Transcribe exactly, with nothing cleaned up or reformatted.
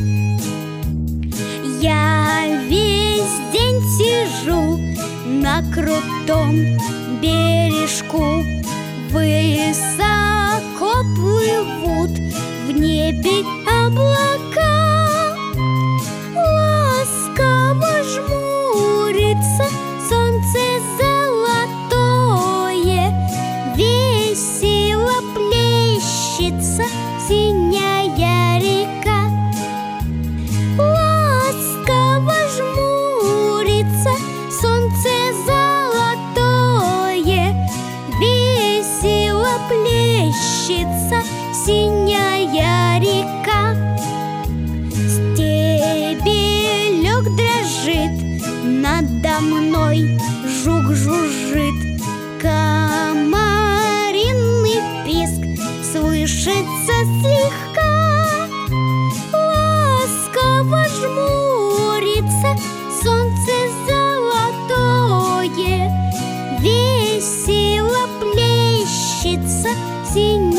Я весь день сижу на крутом бережку. Высоко плывут в небе облака. Ласково жмурится солнце золотое, весело плещется синяя река. Ласково жмурится солнце золотое, весело плещется синяя река. Стебелек дрожит надо мной, жук жужжит, комариный писк слышится слегка. Ласково жмурится солнце золотое, весело плещется синяя